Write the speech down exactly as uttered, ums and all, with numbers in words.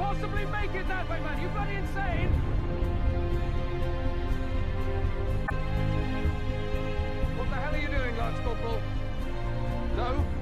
possibly make it that way, man? You bloody insane? What the hell are you doing, Lance Corporal? No?